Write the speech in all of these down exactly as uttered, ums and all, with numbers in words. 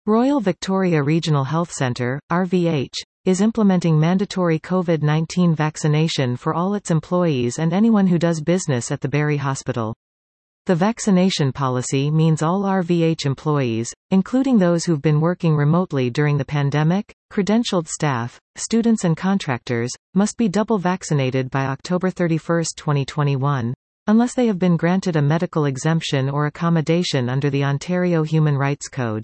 Royal Victoria Regional Health Centre, R V H, is implementing mandatory COVID nineteen vaccination for all its employees and anyone who does business at the Barry Hospital. The vaccination policy means all R V H employees, including those who've been working remotely during the pandemic, credentialed staff, students and contractors, must be double vaccinated by October thirty-first, twenty twenty-one, unless they have been granted a medical exemption or accommodation under the Ontario Human Rights Code.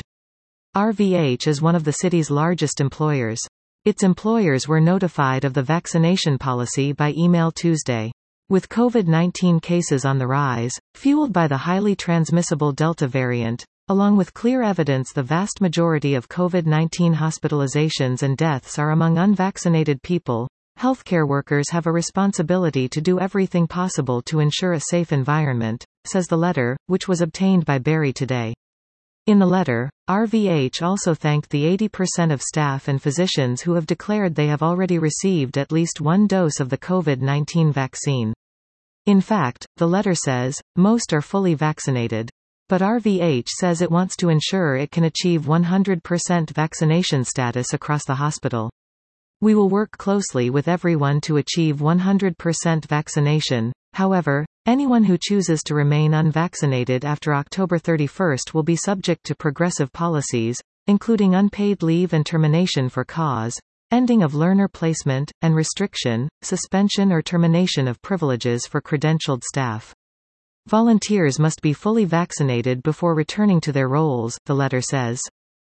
R V H is one of the city's largest employers. Its employers were notified of the vaccination policy by email Tuesday. With COVID nineteen cases on the rise, fueled by the highly transmissible Delta variant, along with clear evidence the vast majority of COVID nineteen hospitalizations and deaths are among unvaccinated people, healthcare workers have a responsibility to do everything possible to ensure a safe environment, says the letter, which was obtained by Barry today. In the letter, R V H also thanked the eighty percent of staff and physicians who have declared they have already received at least one dose of the COVID nineteen vaccine. In fact, the letter says, most are fully vaccinated. But R V H says it wants to ensure it can achieve one hundred percent vaccination status across the hospital. We will work closely with everyone to achieve one hundred percent vaccination. However, anyone who chooses to remain unvaccinated after October thirty-first will be subject to progressive policies, including unpaid leave and termination for cause, ending of learner placement, and restriction, suspension or termination of privileges for credentialed staff. Volunteers must be fully vaccinated before returning to their roles, the letter says.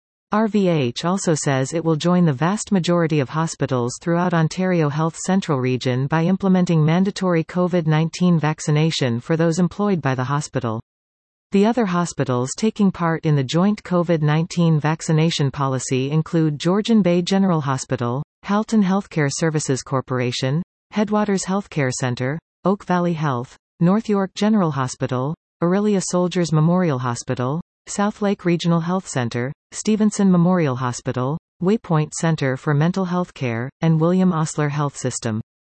R V H also says it will join the vast majority of hospitals throughout Ontario Health Central Region by implementing mandatory COVID nineteen vaccination for those employed by the hospital. The other hospitals taking part in the joint COVID nineteen vaccination policy include Georgian Bay General Hospital, Halton Healthcare Services Corporation, Headwaters Healthcare Centre, Oak Valley Health, North York General Hospital, Orillia Soldiers Memorial Hospital, Southlake Regional Health Centre, Stevenson Memorial Hospital, Waypoint Centre for Mental Health Care, and William Osler Health System.